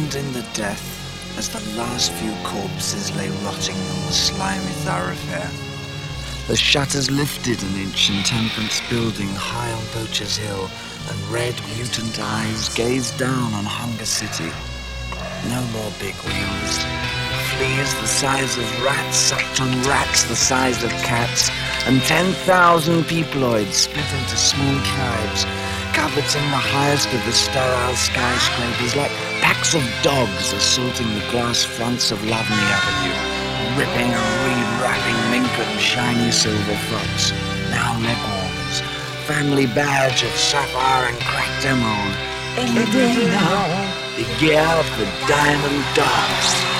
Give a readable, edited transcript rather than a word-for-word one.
mourned in the death as the last few corpses lay rotting on the slimy thoroughfare. The shutters lifted an inch in Temperance Building high on Poacher's Hill, and red, mutant eyes gazed down on Hunger City. No more big wheels. Fleas the size of rats sucked on rats the size of cats, and 10,000 peopleoids split into small tribes, coveting the highest of the sterile skyscrapers like packs of dogs assaulting the glass fronts of Lovney Avenue, ripping and re-wrapping mink and shiny silver fox, now leg warmers, family badge of sapphire and cracked emerald. Any day now, the gear of the diamond dogs.